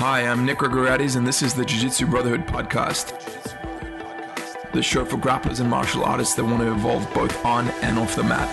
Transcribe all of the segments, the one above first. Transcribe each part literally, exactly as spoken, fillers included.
Hi, I'm Nick Grigoriades, and this is the Jiu-Jitsu Brotherhood podcast, the show for grapplers and martial artists that want to evolve both on and off the mat.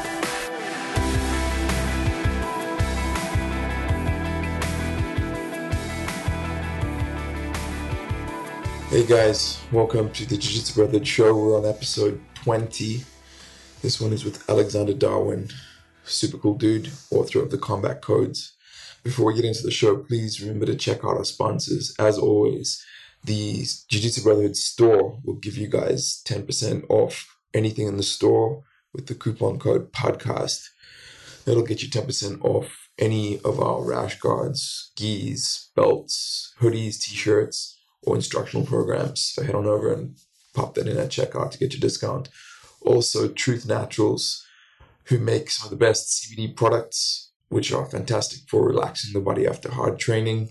Hey guys, welcome to the Jiu-Jitsu Brotherhood show. We're on episode twenty. This one is with Alexander Darwin, super cool dude, author of the Combat Codes. Before we get into the show, please remember to check out our sponsors. As always, the Jiu-Jitsu Brotherhood store will give you guys ten percent off anything in the store with the coupon code podcast. That'll get you ten percent off any of our rash guards, gis, belts, hoodies, t-shirts, or instructional programs. So head on over and pop that in at checkout to get your discount. Also, Truth Naturals, who make some of the best C B D products, which are fantastic for relaxing the body after hard training.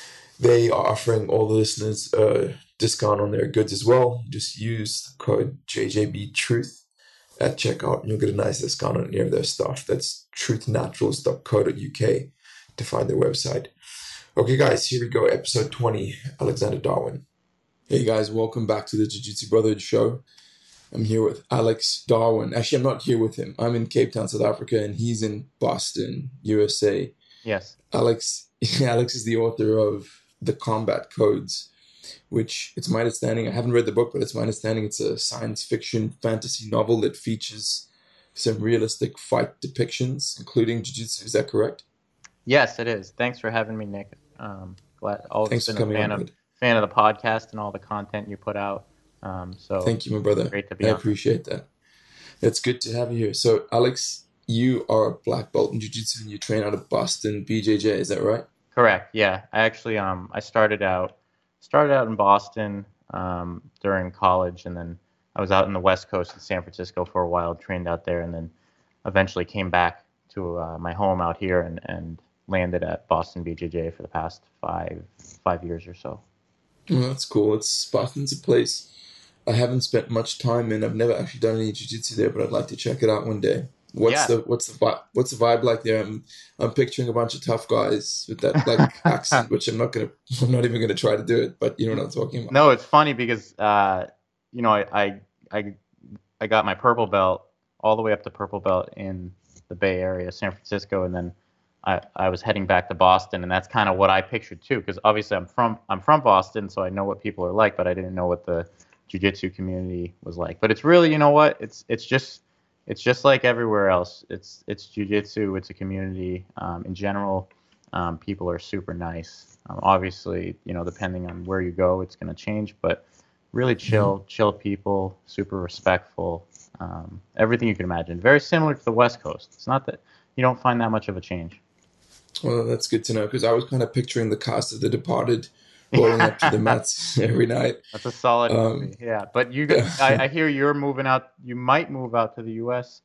They are offering all the listeners a discount on their goods as well. Just use the code J J B Truth at checkout and you'll get a nice discount on any of their stuff. That's truth naturals dot co dot U K to find their website. Okay, guys, here we go. Episode twenty, Alexander Darwin. Hey, guys, welcome back to the Jiu-Jitsu Brotherhood show. I'm here with Alex Darwin. Actually, I'm not here with him. I'm in Cape Town, South Africa, and he's in Boston, U S A. Yes. Alex Alex is the author of The Combat Codes, which it's my understanding, I haven't read the book, but it's my understanding it's a science fiction fantasy novel that features some realistic fight depictions, including jiu-jitsu. Is that correct? Yes, it is. Thanks for having me, Nick. Um, glad always Thanks been for a coming fan on, of bud. fan of the podcast and all the content you put out. Um, so Thank you, my brother. Great to be I on. appreciate that. It's good to have you here. So, Alex, you are a black belt in jiu-jitsu and you train out of Boston B J J. Is that right? Correct. Yeah. I actually um I started out started out in Boston um during college, and then I was out in the West Coast in San Francisco for a while, trained out there, and then eventually came back to uh, my home out here and and landed at Boston B J J for the past five five years or so. Well, that's cool. It's Boston's a place I haven't spent much time in. I've never actually done any jiu-jitsu there, but I'd like to check it out one day. What's Yeah. the what's the vibe? What's the vibe like there? I'm I'm picturing a bunch of tough guys with that like accent, which I'm not gonna I'm not even gonna try to do it. But you know what I'm talking about. No, it's funny because uh, you know, I, I I I got my purple belt all the way up to purple belt in the Bay Area, San Francisco, and then I, I was heading back to Boston, and that's kind of what I pictured too. Because obviously I'm from I'm from Boston, so I know what people are like, but I didn't know what the jiu-jitsu community was like. But it's really, you know what? It's it's just it's just like everywhere else. It's it's jiu-jitsu. It's a community. Um, in general, um, people are super nice. Um, obviously, you know, depending on where you go, it's going to change. But really chill, chill people, super respectful. Um, everything you can imagine. Very similar to the West Coast. It's not that you don't find that much of a change. Well, that's good to know because I was kind of picturing the cast of The Departed rolling up to the mats every night. That's a solid Um, movie. Yeah, but you, I, I hear you're moving out. You might move out to the U S.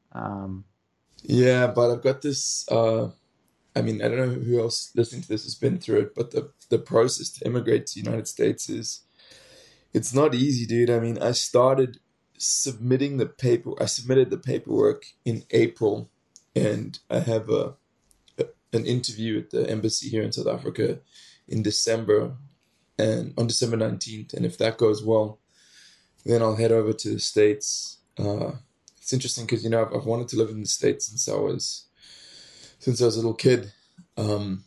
Um, Yeah, but I've got this. Uh, I mean, I don't know who else listening to this has been through it, but the the process to immigrate to the United States is it's not easy, dude. I mean, I started submitting the paper. I submitted the paperwork in April, and I have a, a an interview at the embassy here in South Africa in December, and on December nineteenth. And if that goes well, then I'll head over to the States. Uh, it's interesting because, you know, I've, I've wanted to live in the States since I was, since I was a little kid. Um,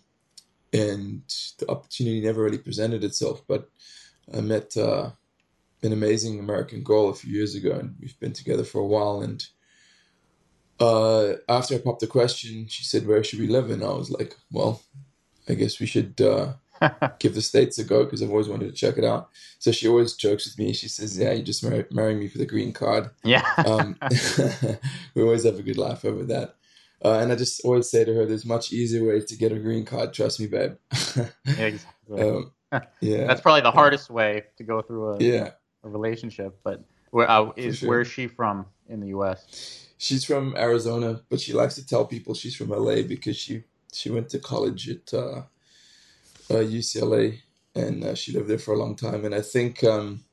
and the opportunity never really presented itself, but I met uh, an amazing American girl a few years ago, and we've been together for a while. And uh, after I popped the question, she said, "Where should we live?" And I was like, well, I guess we should uh, give the States a go because I've always wanted to check it out. So she always jokes with me. She says, "Yeah, you just marry, marry me for the green card." yeah. Um, we always have a good laugh over that. Uh, and I just always say to her, there's much easier ways to get a green card. Trust me, babe. Yeah, exactly. um, yeah. That's probably the hardest way to go through a, Yeah. a relationship. But where uh, is sure. where is she from in the U S? She's from Arizona, but she likes to tell people she's from L A because she, she went to college at uh, uh, U C L A, and uh, she lived there for a long time. And I think, um,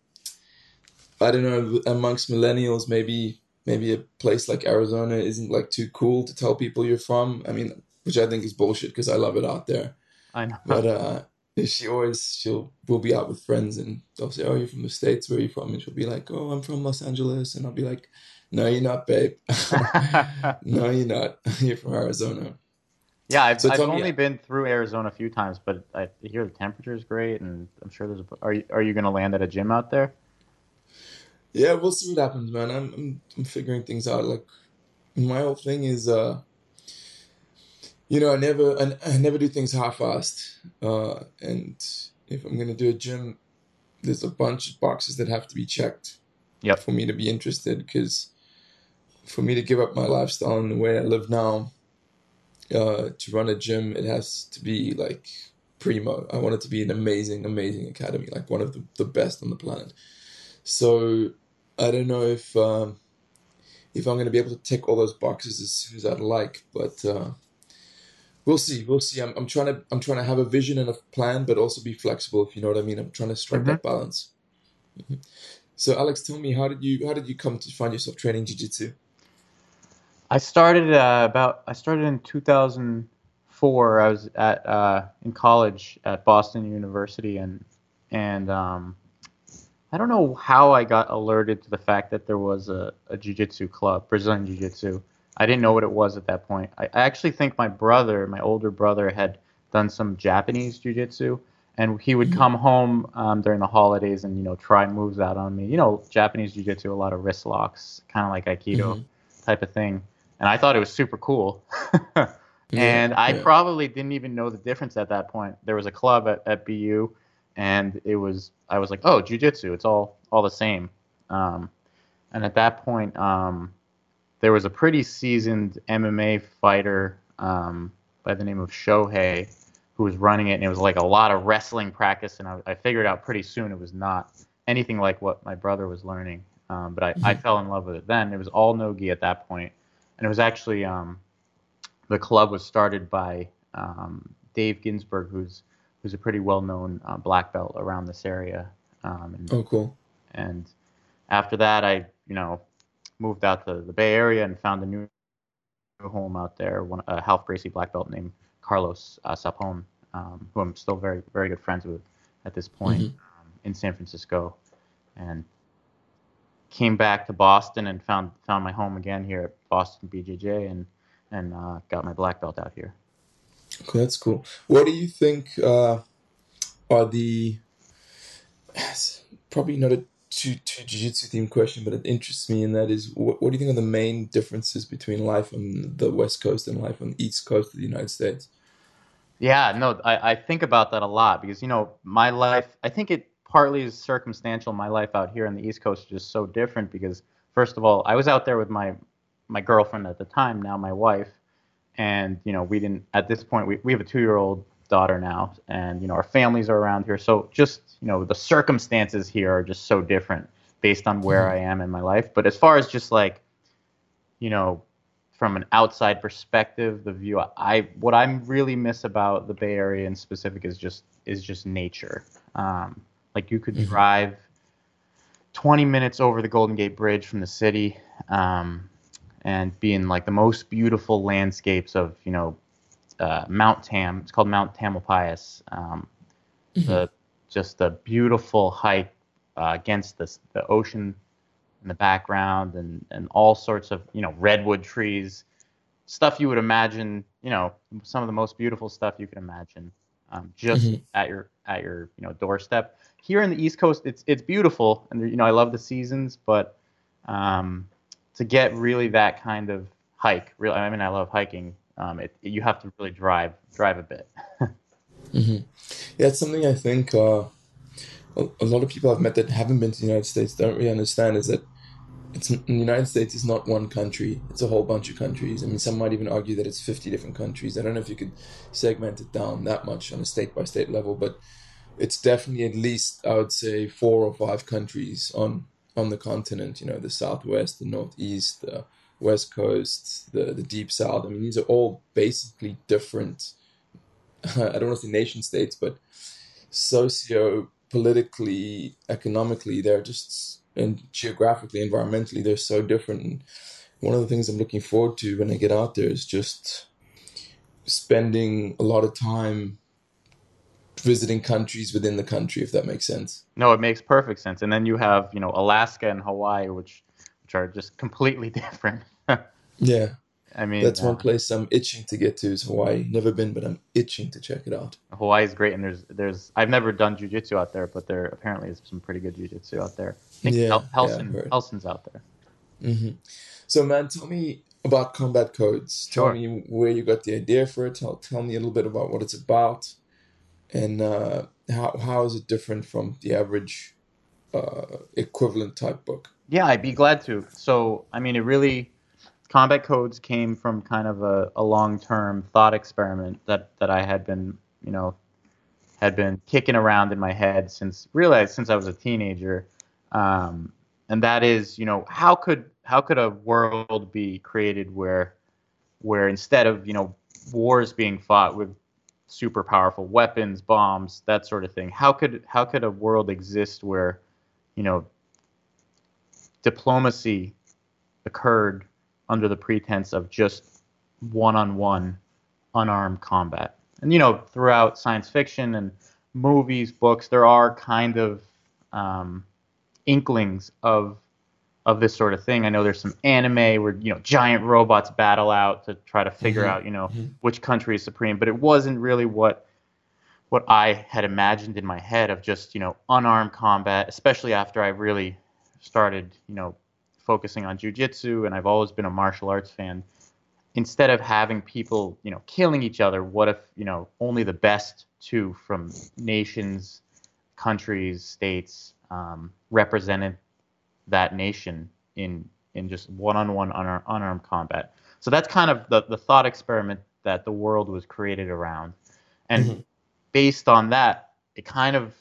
I don't know, amongst millennials, maybe maybe a place like Arizona isn't like too cool to tell people you're from. I mean, which I think is bullshit because I love it out there. I know. But uh, she always she'll we'll be out with friends and they'll say, "Oh, you're from the States. Where are you from?" And she'll be like, "Oh, I'm from Los Angeles." And I'll be like, "No, you're not, babe. No, you're not. You're from Arizona." Yeah, I've So I've tell me, only been through Arizona a few times, but I hear the temperature is great, and I'm sure there's a. Are you are you gonna land at a gym out there? yeah, we'll see what happens, man. I'm I'm, I'm figuring things out. Like my whole thing is, uh, you know, I never I, I never do things half-assed. Uh, and if I'm gonna do a gym, there's a bunch of boxes that have to be checked Yep. for me to be interested. Because for me to give up my lifestyle and the way I live now, uh, to run a gym, it has to be like primo. I want it to be an amazing, amazing academy, like one of the, the best on the planet. So I don't know if um, if I'm going to be able to tick all those boxes as soon as I'd like, but uh, we'll see. We'll see. I'm, I'm trying to I'm trying to have a vision and a plan, but also be flexible. If you know what I mean. I'm trying to strike hmm that balance. So Alex, tell me, how did you how did you come to find yourself training jiu-jitsu? I started uh, about I started in two thousand four. I was at uh, in college at Boston University, and and um, I don't know how I got alerted to the fact that there was a, a jiu-jitsu club, Brazilian jiu-jitsu. I didn't know what it was at that point. I, I actually think my brother, my older brother, had done some Japanese jiu-jitsu, and he would Hmm. come home um, during the holidays and you know try moves out on me. You know, Japanese jiu-jitsu, a lot of wrist locks, kind of like Aikido Hmm. type of thing, and I thought it was super cool. Yeah, And I yeah. probably didn't even know the difference at that point. There was a club at, at B U, and it was I was like, oh, jujitsu, it's all all the same. Um, and at that point, um, there was a pretty seasoned M M A fighter um, by the name of Shohei who was running it, and it was like a lot of wrestling practice. And I, I figured out pretty soon it was not anything like what my brother was learning. Um, but I, I Hmm. fell in love with it then. It was all no-gi at that point, and it was actually um, the club was started by um, Dave Ginsburg, who's who's a pretty well-known uh, black belt around this area. Um, and Oh, cool. and after that, I you know moved out to the Bay Area and found a new home out there. One a Ralph Gracie black belt named Carlos uh, Sapon, um, who I'm still very very good friends with at this point Hmm. um, in San Francisco, and came back to Boston and found found my home again here at Boston B J J and and uh, got my black belt out here. Okay, that's cool. What do you think uh, are the it's probably not a too too jiu-jitsu themed question, but it interests me, and that is, what, what do you think are the main differences between life on the West Coast and life on the East Coast of the United States? Yeah, no, I, I think about that a lot because, you know, my life, I think it partly is circumstantial. My life out here on the East Coast is just so different because, first of all, I was out there with my my girlfriend at the time, now my wife, and, you know, we didn't, at this point, we, we have a two-year-old daughter now, and, you know, our families are around here. So just, you know, the circumstances here are just so different based on where Hmm. I am in my life. But as far as just like, you know, from an outside perspective, the view I what I really miss about the Bay Area in specific is just is just nature. Um, like you could Hmm. drive twenty minutes over the Golden Gate Bridge from the city, um, and be in like the most beautiful landscapes of you know uh, Mount Tam. It's called Mount Tamalpais. Um, Hmm. the just the beautiful hike uh, against the the ocean in the background and and all sorts of you know redwood trees, stuff you would imagine, you know, some of the most beautiful stuff you can imagine, um, just Hmm. at your at your you know doorstep. Here in the East Coast, it's it's beautiful, and you know I love the seasons, but um, to get really that kind of hike, really, I mean I love hiking. Um, it, you have to really drive drive a bit. Hmm. Yeah, it's something I think uh, a, a lot of people I've met that haven't been to the United States don't really understand is that it's the United States is not one country; it's a whole bunch of countries. I mean, some might even argue that it's fifty different countries. I don't know if you could segment it down that much on a state by state level, but it's definitely at least, I would say, four or five countries on on the continent. You know, the Southwest, the Northeast, the West Coast, the the Deep South. I mean, these are all basically different. I don't want to say nation states, but socio politically, economically, they're just, and geographically, environmentally, they're so different. And one of the things I'm looking forward to when I get out there is just spending a lot of time visiting countries within the country, if that makes sense. No, it makes perfect sense. And then you have, you know, Alaska and Hawaii, which which are just completely different. Yeah, I mean, that's one uh, place I'm itching to get to is Hawaii. Never been, but I'm itching to check it out. Hawaii is great, and there's there's I've never done jujitsu out there, but there apparently is some pretty good jujitsu out there. I think Yeah, Hel- yeah, I've Helson heard. Helson's out there. hmm So, man, tell me about Combat Codes. Tell Sure. me where you got the idea for it. Tell, tell me a little bit about what it's about, and uh, how how is it different from the average uh, equivalent type book? Yeah, I'd be glad to. So, I mean, it really Combat Codes came from kind of a, a long-term thought experiment that that I had been, you know, had been kicking around in my head since realized since I was a teenager, um, and that is, you know, how could how could a world be created where where instead of you know wars being fought with super powerful weapons, bombs, that sort of thing, how could how could a world exist where you know diplomacy occurred under the pretense of just one-on-one unarmed combat. And you know, throughout science fiction and movies, books, there are kind of um, inklings of of this sort of thing. I know there's some anime where you know giant robots battle out to try to figure hmm out you know hmm which country is supreme, but it wasn't really what what I had imagined in my head of just you know unarmed combat, especially after I really started you know focusing on jujitsu, and I've always been a martial arts fan. Instead of having people, you know, killing each other, what if, you know, only the best two from nations, countries, states um, represented that nation in in just one-on-one unar- unarmed combat? So that's kind of the, the thought experiment that the world was created around. And hmm based on that, it kind of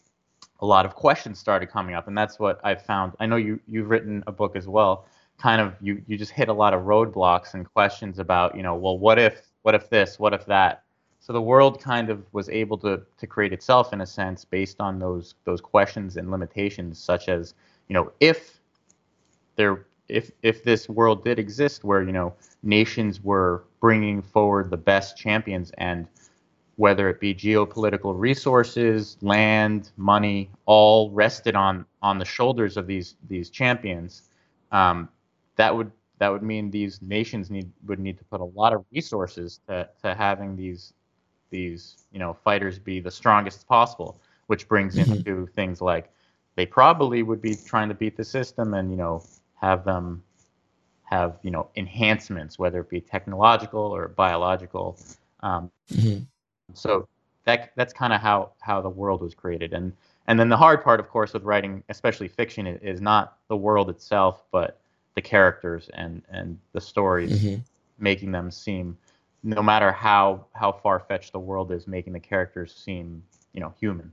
a lot of questions started coming up, and that's what I found. I know you you've written a book as well. Kind of you you just hit a lot of roadblocks and questions about you know well what if what if this what if that. So the world kind of was able to to create itself in a sense based on those those questions and limitations, such as you know if there if if this world did exist where you know nations were bringing forward the best champions and whether it be geopolitical resources, land, money, all rested on on the shoulders of these these champions. Um, that would that would mean these nations need would need to put a lot of resources to to having these these you know fighters be the strongest possible, which brings hmm into things like they probably would be trying to beat the system and you know have them have you know enhancements, whether it be technological or biological. Um, hmm so that that's kind of how how the world was created, and and then the hard part, of course, with writing, especially fiction, is, is not the world itself, but the characters and and the stories, hmm making them seem, no matter how how far fetched the world is, making the characters seem you know human.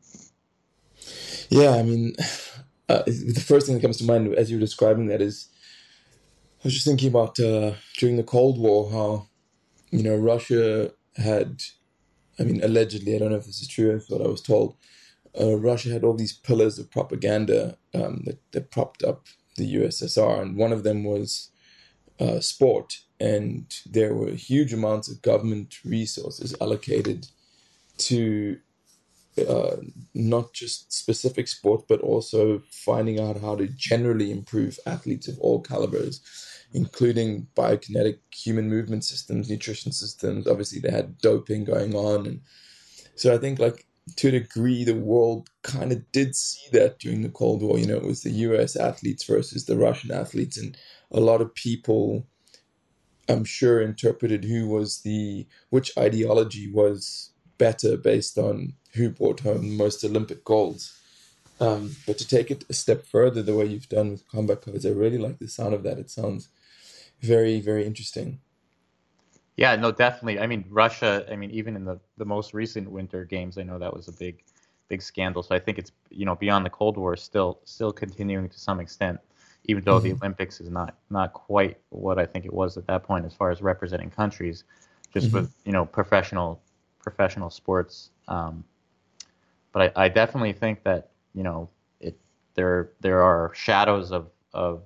Yeah, I mean, uh, the first thing that comes to mind as you were describing that is, I was just thinking about uh, during the Cold War, how, you know, Russia had, I mean, allegedly, I don't know if this is true, that's what I was told, uh, Russia had all these pillars of propaganda um, that, that propped up the U S S R, and one of them was uh, sport. And there were huge amounts of government resources allocated to uh, not just specific sport, but also finding out how to generally improve athletes of all calibers, including biokinetic human movement systems, nutrition systems. Obviously, they had doping going on. And so I think, like, to a degree, the world kind of did see that during the Cold War. You know, it was the U S athletes versus the Russian athletes. And a lot of people, I'm sure, interpreted who was the which ideology was better based on who brought home most Olympic golds. Um, but to take it a step further, the way you've done with combat codes, I really like the sound of that. It sounds very, very interesting. Yeah, no, definitely. I mean, Russia. I mean, even in the the most recent Winter Games, I know that was a big big scandal. So I think it's you know beyond the Cold War, still still continuing to some extent, even though the hmm Olympics is not not quite what I think it was at that point as far as representing countries, just hmm with you know professional professional sports. Um, but I, I definitely think that you know it there there are shadows of of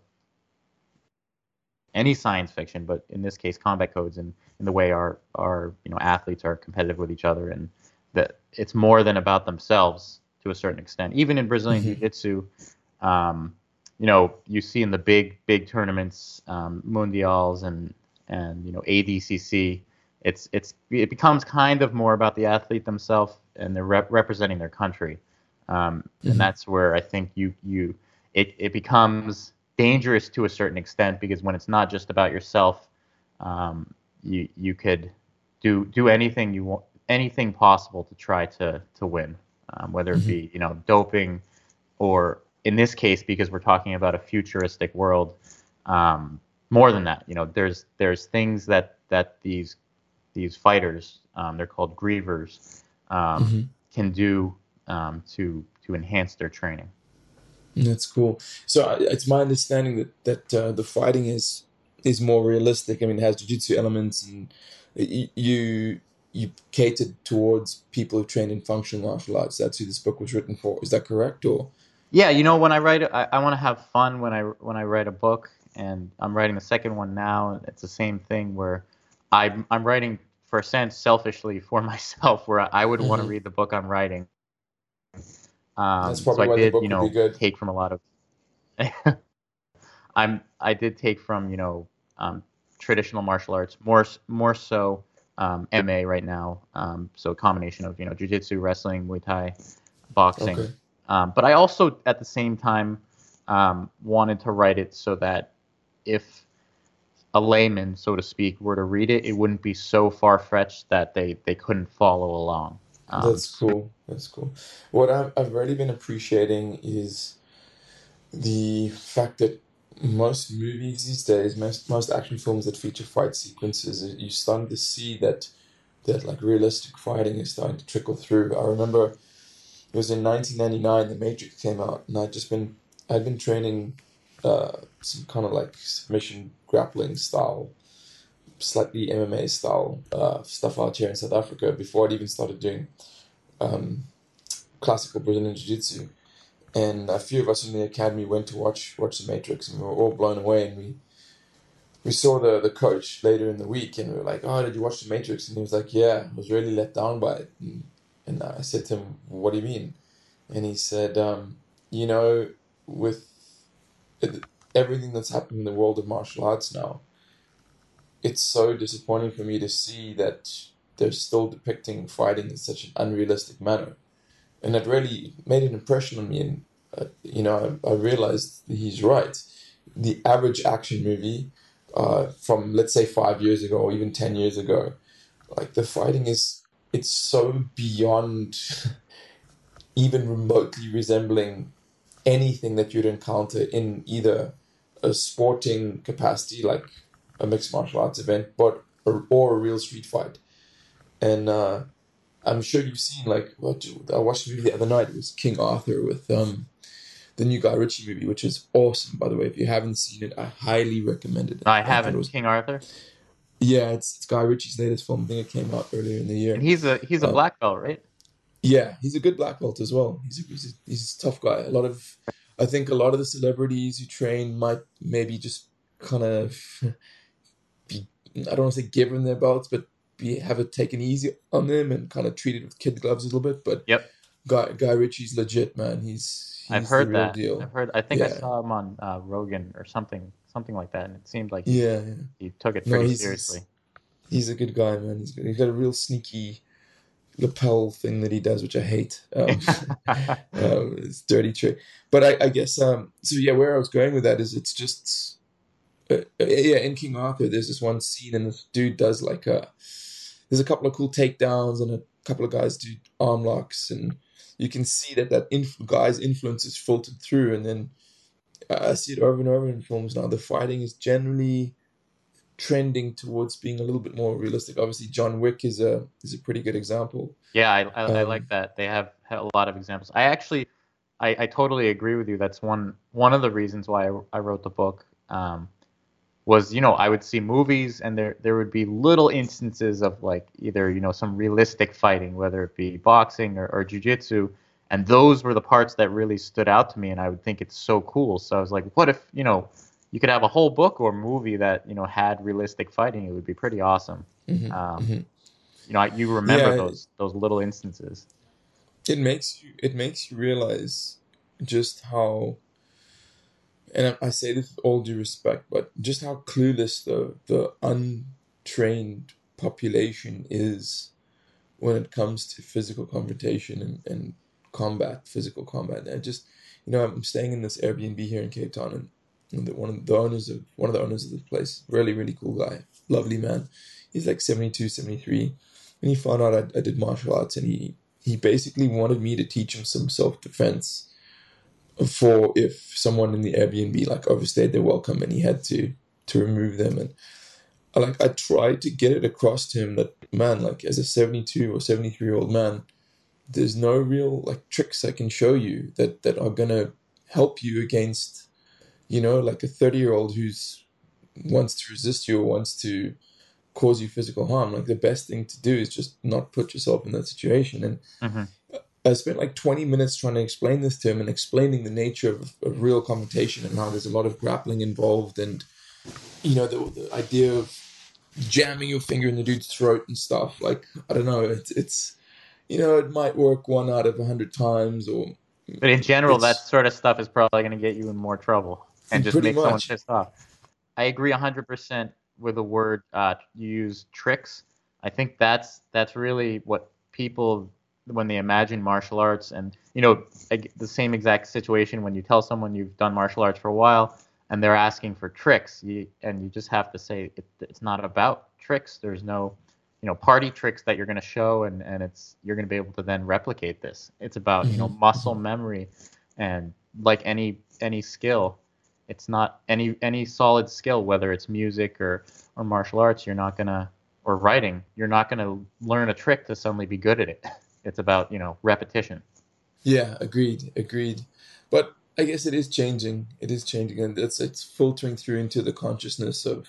any science fiction, but in this case, combat codes and in the way our our you know athletes are competitive with each other and that it's more than about themselves to a certain extent. Even in Brazilian Mm-hmm. Jiu-Jitsu, um, you know, you see in the big big tournaments, um, mundials and and you know A D C C, it's it's it becomes kind of more about the athlete themselves and they're rep- representing their country, um, and Mm-hmm. that's where I think you you it it becomes dangerous to a certain extent because when it's not just about yourself, um, you you could do do anything you want, anything possible to try to to win, um, whether it Mm-hmm. be you know doping, or in this case because we're talking about a futuristic world, um, more than that. You know, there's there's things that that these these fighters, um, they're called grievers, um, Mm-hmm. can do um, to to enhance their training. That's cool. So I- it's my understanding that that uh, the fighting is is more realistic. I mean, it has jiu-jitsu elements, and y- you you catered towards people who train in functional martial arts. That's who this book was written for. Is that correct? Or Yeah, you know, when I write, I, I want to have fun when I when I write a book, and I'm writing the second one now. And it's the same thing where I'm I'm writing for a sense selfishly for myself, where I would want to Mhm. read the book I'm writing. That's Um, so probably I why the did, book you would be know, good. take from a lot of I'm I did take from you know um, traditional martial arts, more s- more so um, M M A right now. Um, so a combination of you know jiu-jitsu, wrestling, Muay Thai, boxing. Okay. Um, but I also at the same time um, wanted to write it so that if a layman, so to speak, were to read it, it wouldn't be so far-fetched that they they couldn't follow along. Um, That's cool. That's cool. What I've, I've really been appreciating is the fact that most movies these days, most most action films that feature fight sequences, you're starting to see that that like realistic fighting is starting to trickle through. I remember it was in nineteen ninety-nine, The Matrix came out, and I'd just been I'd been training uh, some kind of like submission grappling style, slightly M M A style uh, stuff out here in South Africa before I'd even started doing um, classical Brazilian Jiu Jitsu. And a few of us in the academy went to watch watch The Matrix, and we were all blown away. And we we saw the the coach later in the week, and we were like, "Oh, did you watch The Matrix?" And he was like, "Yeah, I was really let down by it." And, and I said to him, "What do you mean?" And he said, um, "You know, with it- everything that's happened in the world of martial arts now, it's so disappointing for me to see that they're still depicting fighting in such an unrealistic manner." And that really made an impression on me. And uh, you know, I, I realized he's right. The average action movie uh, from let's say five years ago or even ten years ago, like the fighting is it's so beyond even remotely resembling anything that you'd encounter in either a sporting capacity like a mixed martial arts event, but or, or a real street fight. And uh, I'm sure you've seen like what I watched a movie the other night. It was King Arthur with um the new Guy Ritchie movie, which is awesome by the way. If you haven't seen it, I highly recommend it. I I thought it haven't was King Arthur, yeah, it's, it's Guy Ritchie's latest film. I think it came out earlier in the and year. he's a he's a Um, black belt, right? yeah, he's a good black belt as well. He's a, he's a, he's a tough guy. A lot of I think a lot of the celebrities who train might maybe just kind of be I don't want to say given their belts, but be have it taken easy on them and kind of treated with kid gloves a little bit. But Yep. Guy Guy Ritchie's legit, man. He's I've he's the heard real that. I've deal. heard. I think I Yeah, saw him on uh, Rogan or something, something like that, and it seemed like he yeah, yeah. he took it No, pretty he's seriously. he's he's a good guy, man. He's good. He's got a real sneaky lapel thing that he does, which I hate. Um, um, it's dirty trick. But I, I guess um, so. Yeah, where I was going with that is it's just uh, uh, yeah. In King Arthur, there's this one scene, and this dude does like a. There's a couple of cool takedowns, and a couple of guys do arm locks, and you can see that that inf- guy's influence is filtered through, and then I see it over and over in films now. The fighting is generally trending towards being a little bit more realistic. Obviously, John Wick is a is a pretty good example. Yeah, I, I I like Um, that. They have a lot of examples. I actually, I, I totally agree with you. That's one one of the reasons why I, I wrote the book. Um, was you know I would see movies and there there would be little instances of like either you know some realistic fighting, whether it be boxing or, or jujitsu, and those were the parts that really stood out to me, and I would think it's so cool. So I was like, what if you know you could have a whole book or movie that you know had realistic fighting? It would be pretty awesome. mhm, Um, mhm. you know, you remember Yeah, those those little instances. it makes you it makes you realize just how, and I, I say this with all due respect, but just how clueless the the untrained population is when it comes to physical confrontation and, and combat, physical combat. And I just, you know, I'm staying in this Airbnb here in Cape Town, and, and the, one of the owners of one of the owners of this place, really really cool guy, lovely man. He's like seventy-two, seventy-three, and he found out I, I did martial arts, and he he basically wanted me to teach him some self defense for if someone in the Airbnb like overstayed their welcome and he had to to remove them. And I, like I tried to get it across to him that, man, like as a seventy-two or seventy-three year old man, there's no real like tricks I can show you that that are gonna help you against, you know, like a thirty year old who's wants to resist you or wants to cause you physical harm. Like the best thing to do is just not put yourself in that situation. And Mm-hmm. I spent like twenty minutes trying to explain this to him and explaining the nature of, of real confrontation and how there's a lot of grappling involved, and you know, the, the idea of jamming your finger in the dude's throat and stuff. Like, I don't know, it's, it's you know, it might work one out of a hundred times, or But in general, that it's sort of stuff is probably going to get you in more trouble and just pretty make someone much. pissed off. I agree one hundred percent with the word uh, you use, tricks. I think that's that's really what people, when they imagine martial arts, and you know, the same exact situation when you tell someone you've done martial arts for a while and they're asking for tricks, you, and you just have to say it, it's not about tricks. There's no, you know, party tricks that you're going to show, and, and it's you're going to be able to then replicate this. It's about, you know, Mhm. muscle memory, and like any any skill, it's not any any solid skill, whether it's music or or martial arts. You're not gonna, or writing, you're not gonna learn a trick to suddenly be good at it. It's about, you know, repetition. Yeah, agreed, agreed. But I guess it is changing. It is changing, and it's it's filtering through into the consciousness of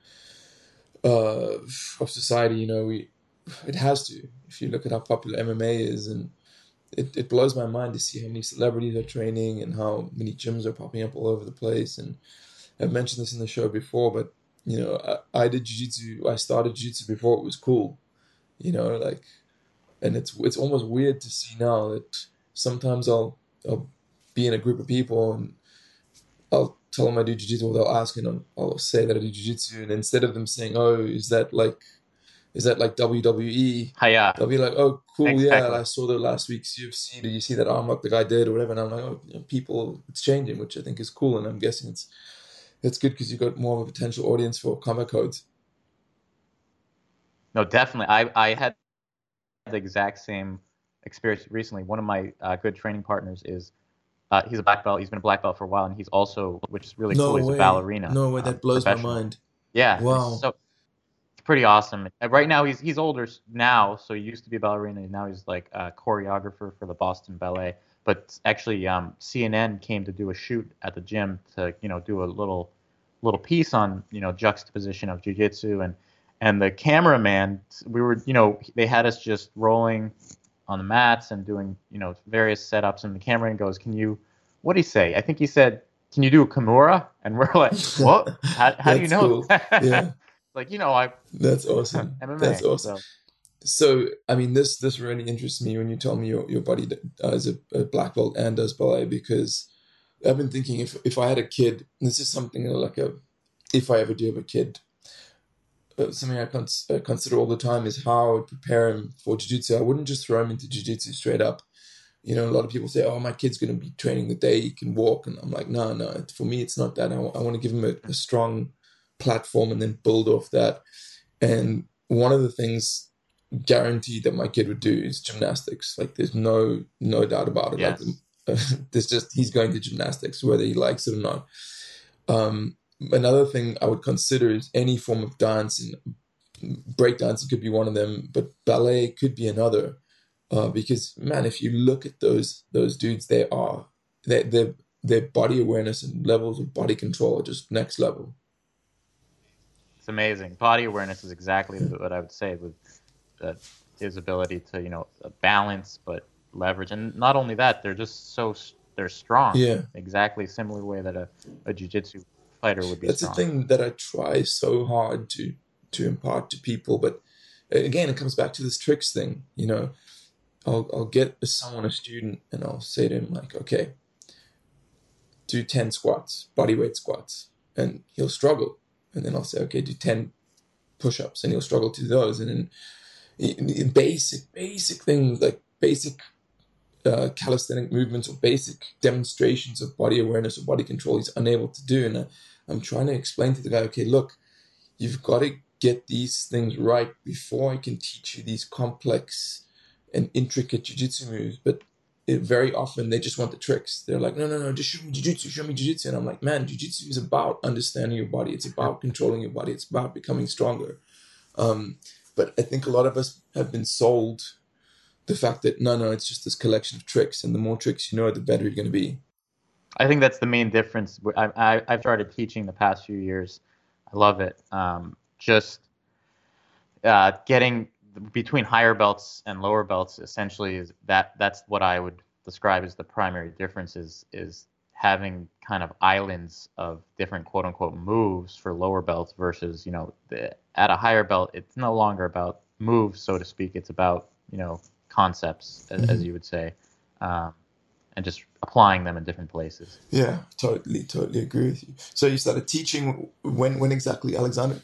uh of society. You know, we it has to. If you look at how popular M M A is, and it, it blows my mind to see how many celebrities are training and how many gyms are popping up all over the place. And I've mentioned this in the show before, but you know, I, I did jiu-jitsu. I started jiu-jitsu before it was cool. You know, like, and it's it's almost weird to see now that sometimes I'll I'll be in a group of people and I'll tell them I do jiu-jitsu, or they'll ask and I'll, I'll say that I do jiu-jitsu, and instead of them saying, "Oh, is that like is that like W W E?" Hiya. They'll be like, "Oh, cool, yeah, Exactly. I saw the last week's U F C. Did you see that arm lock the guy did or whatever?" And I'm like, "Oh, you know, people, it's changing," which I think is cool, and I'm guessing it's it's good because you've got more of a potential audience for combat codes. No, definitely. I I had the exact same experience recently. One of my uh, good training partners is uh, he's a black belt. He's been a black belt for a while, and he's also, which is really cool, No he's a way, ballerina, no way, um, that blows my professional. mind. Yeah, and it's Wow, so it's pretty awesome. And right now he's he's older s- now, so he used to be a ballerina, and now he's like a choreographer for the Boston Ballet. But actually, um, C N N came to do a shoot at the gym to, you know, do a little little piece on, you know, juxtaposition of jiu-jitsu, and and the cameraman, we were, you know, they had us just rolling on the mats and doing, you know, various setups, and the cameraman goes, "Can you, what did he say? I think he said, can you do a Kimura?" And we're like, "What? How how do you that's know cool. that?" Yeah, Like, you know, I that's awesome. That's M M A. awesome. So So, I mean, this this really interests me when you tell me your, your buddy uh, is a, a black belt and does ballet, because I've been thinking, if if I had a kid, this is something like a, if I ever do have a kid, uh, something I cons- uh, consider all the time is how I would prepare him for jiu-jitsu. I wouldn't just throw him into jiu-jitsu straight up. You know, a lot of people say, "Oh, my kid's going to be training the day he can walk," and I'm like, no, no. For me, it's not that. I, w- I want to give him a, a strong platform and then build off that. And one of the things guaranteed that my kid would do is gymnastics. Like, there's no no doubt about it. Like, yes, there's just, he's going to gymnastics whether he likes it or not. Um, another thing I would consider is any form of dance, and breakdancing could be one of them, but ballet could be another. Uh, because man, if you look at those those dudes, they are they their their body awareness and levels of body control are just next level. it's amazing. Body awareness is exactly Yeah, what I would say with uh, his ability to, you know, uh, balance, but leverage, and not only that, they're just so s- they're strong. yeah. Exactly similar way that a, a jiu-jitsu fighter would be That's the strong. thing that I try so hard to to impart to people, but again, it comes back to this tricks thing. You know, I'll I'll get someone, a student, and I'll say to him like, okay, do ten squats, body weight squats, and he'll struggle. And then I'll say, okay, do ten push-ups, and he'll struggle to those. And then in, in basic, basic things like basic uh, calisthenic movements or basic demonstrations of body awareness or body control, he's unable to do. And I, I'm trying to explain to the guy, okay, look, you've got to get these things right before I can teach you these complex and intricate jiu-jitsu moves. But it, very often they just want the tricks. They're like, no, no, no, just show me jiu-jitsu, show me jiu-jitsu. And I'm like, man, jiu-jitsu is about understanding your body. It's about controlling your body. It's about becoming stronger. Um, but I think a lot of us have been sold the fact that, no, no, it's just this collection of tricks. And the more tricks you know, the better you're going to be. I think that's the main difference. I, I, I've started teaching the past few years. I love it. Um, just uh, getting between higher belts and lower belts essentially is that that's what I would describe as the primary difference is, is having kind of islands of different quote unquote moves for lower belts versus, you know, the, at a higher belt, it's no longer about moves, so to speak. It's about, you know, concepts, as, Mm-hmm. as you would say, um, and just applying them in different places. Yeah, totally, totally agree with you. So you started teaching when, when exactly, Alexander?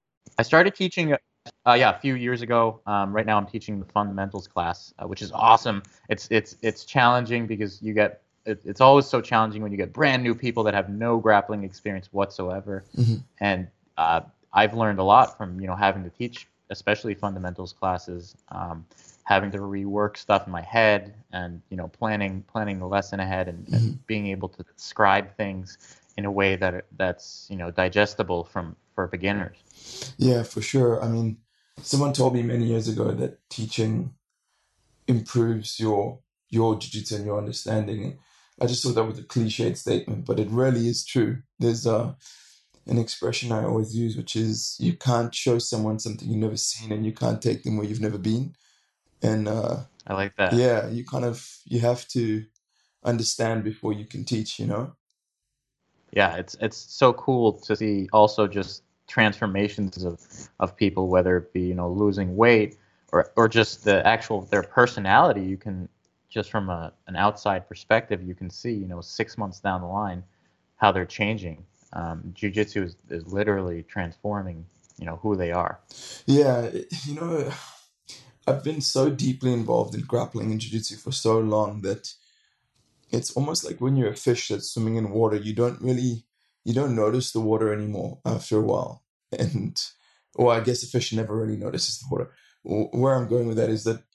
I started teaching, uh, yeah, a few years ago. Um, right now, I'm teaching the fundamentals class, uh, which is awesome. It's it's it's challenging because you get it, it's always so challenging when you get brand new people that have no grappling experience whatsoever. Mm-hmm. And uh, I've learned a lot from you know having to teach, especially fundamentals classes, um, having to rework stuff in my head, and you know planning planning the lesson ahead, and, Mm-hmm. and being able to describe things in a way that that's you know digestible from for beginners. Yeah, for sure. I mean, someone told me many years ago that teaching improves your your jiu-jitsu and your understanding. And I just thought that was a cliched statement, but it really is true. There's a an expression I always use, which is you can't show someone something you've never seen, and you can't take them where you've never been. And uh, I like that. yeah, you kind of you have to understand before you can teach. You know. Yeah, it's it's so cool to see also just transformations of of people, whether it be you know losing weight or or just the actual their personality. You can just from a an outside perspective, you can see you know six months down the line how they're changing. Um, jiu-jitsu is, is literally transforming you know who they are. Yeah, you know, I've been so deeply involved in grappling and jiu-jitsu for so long that it's almost like when you're a fish that's swimming in water, you don't really, you don't notice the water anymore after a while. And, or I guess a fish never really notices the water. Where I'm going with that is that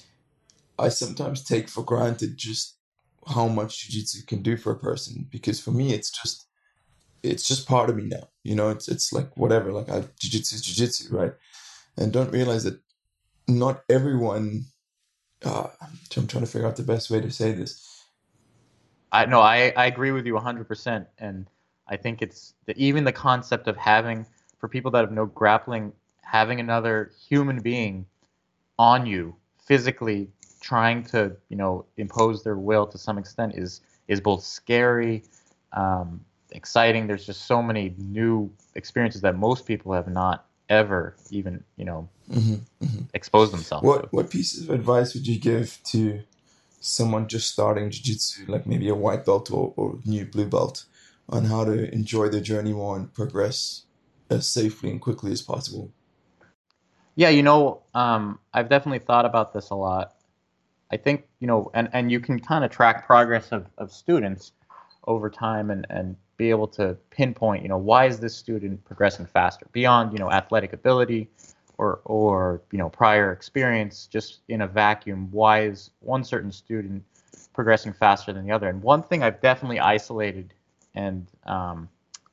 I sometimes take for granted just how much jiu-jitsu can do for a person. Because for me, it's just, it's just part of me now. You know, it's it's like whatever, like I, jiu-jitsu is jiu-jitsu, right? And don't realize that not everyone, uh, I'm trying to figure out the best way to say this. I no, I, I agree with you one hundred percent, and I think it's the, even the concept of having for people that have no grappling, having another human being on you physically trying to you know impose their will to some extent is is both scary, um, exciting. There's just so many new experiences that most people have not ever even you know Mm-hmm, mm-hmm. exposed themselves What to. what pieces of advice would you give to someone just starting jiu-jitsu, like maybe a white belt or, or new blue belt, on how to enjoy their journey more and progress as safely and quickly as possible? Yeah, you know, um, I've definitely thought about this a lot. I think, you know, and, and you can kind of track progress of, of students over time and, and be able to pinpoint, you know, why is this student progressing faster beyond, you know, athletic ability or, or, you know, prior experience, just in a vacuum, why is one certain student progressing faster than the other? And one thing I've definitely isolated, and um,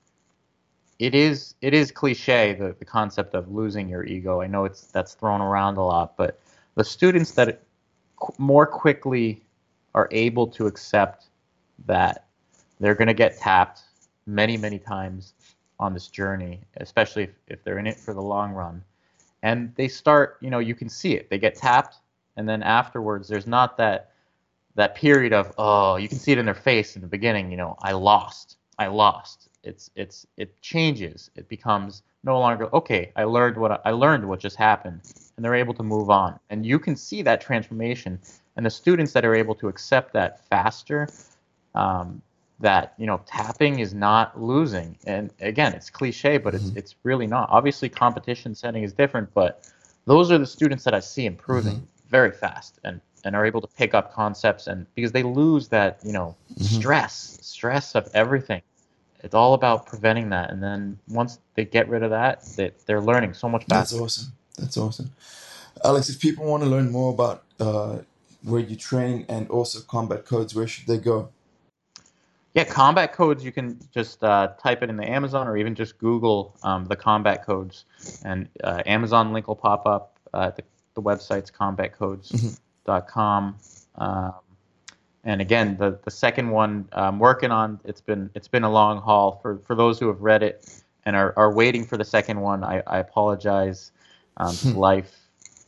it is it is cliche, the, the concept of losing your ego. I know it's that's thrown around a lot, but the students that qu- more quickly are able to accept that they're going to get tapped many, many times on this journey, especially if, if they're in it for the long run. And they start, you know, you can see it. They get tapped, and then afterwards, there's not that that period of, oh, you can see it in their face in the beginning, you know, I lost, I lost. It's it's it changes. It becomes no longer okay. I learned what I, I learned what just happened, and they're able to move on. And you can see that transformation. And the students that are able to accept that faster, um, that you know, tapping is not losing. And again, it's cliche, but it's it's really not. Obviously, competition setting is different, but those are the students that I see improving mm-hmm. very fast and and are able to pick up concepts, and because they lose that, you know, mm-hmm. stress, stress of everything. It's all about preventing that, and then once they get rid of that, they, they're learning so much faster. That's awesome. That's awesome. Alex, if people want to learn more about uh, where you train and also combat codes, where should they go? Yeah, combat codes, you can just uh, type it in the Amazon or even just Google um, the combat codes, and uh, Amazon link will pop up. Uh, the, the website's combat codes dot com. Mm-hmm. Um, and again, the, the second one I'm working on, it's been it's been a long haul. For, for those who have read it and are, are waiting for the second one, I, I apologize. Um, just life.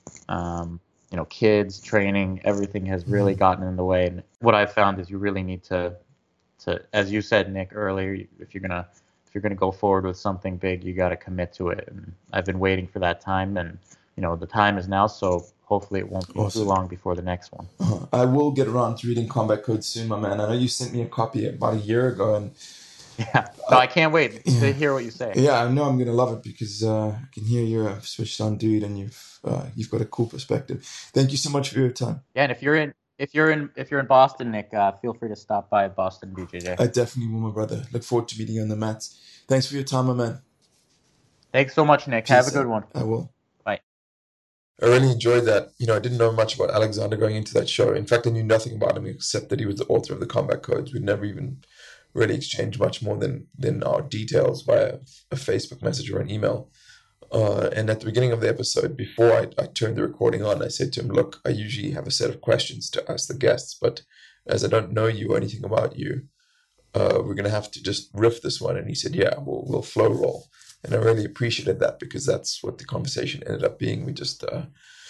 Um, you know, kids, training, everything has really gotten in the way. And what I've found is you really need to, to, as you said, Nick, earlier, if you're gonna, if you're gonna go forward with something big, you got to commit to it. And I've been waiting for that time, and you know, the time is now. So hopefully, it won't be awesome. Too long before the next one. Uh-huh. I will get around to reading Combat Codes soon, my man. I know you sent me a copy about a year ago, and yeah, no, I, I can't wait yeah. to hear what you say. Yeah, I know I'm gonna love it because uh, I can hear you're a switched on dude, and you've uh, you've got a cool perspective. Thank you so much for your time. Yeah, and if you're in if you're in if you're in Boston, Nick, uh, feel free to stop by Boston B J J. I definitely will, my brother. Look forward to meeting you on the mats. Thanks for your time, my man. Thanks so much, Nick. Peace. Have a good one. I will. Bye. I really enjoyed that. You know, I didn't know much about Alexander going into that show. In fact, I knew nothing about him except that he was the author of the Combat Codes. We'd never even really exchanged much more than than our details via a Facebook message or an email. Uh, and at the beginning of the episode, before I, I turned the recording on, I said to him, look, I usually have a set of questions to ask the guests, but as I don't know you or anything about you, uh, we're going to have to just riff this one. And he said, yeah, we'll, we'll flow roll. And I really appreciated that because that's what the conversation ended up being. We just uh,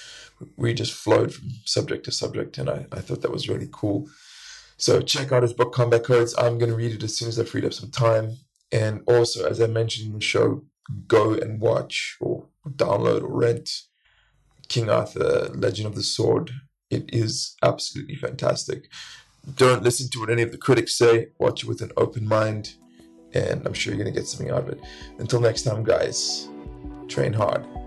we just flowed from subject to subject, and I, I thought that was really cool. So check out his book, Combat Codes. I'm going to read it as soon as I freed up some time. And also, as I mentioned in the show, go and watch or download or rent King Arthur, Legend of the Sword. It is absolutely fantastic. Don't listen to what any of the critics say. Watch it with an open mind, and I'm sure you're going to get something out of it. Until next time, guys, train hard.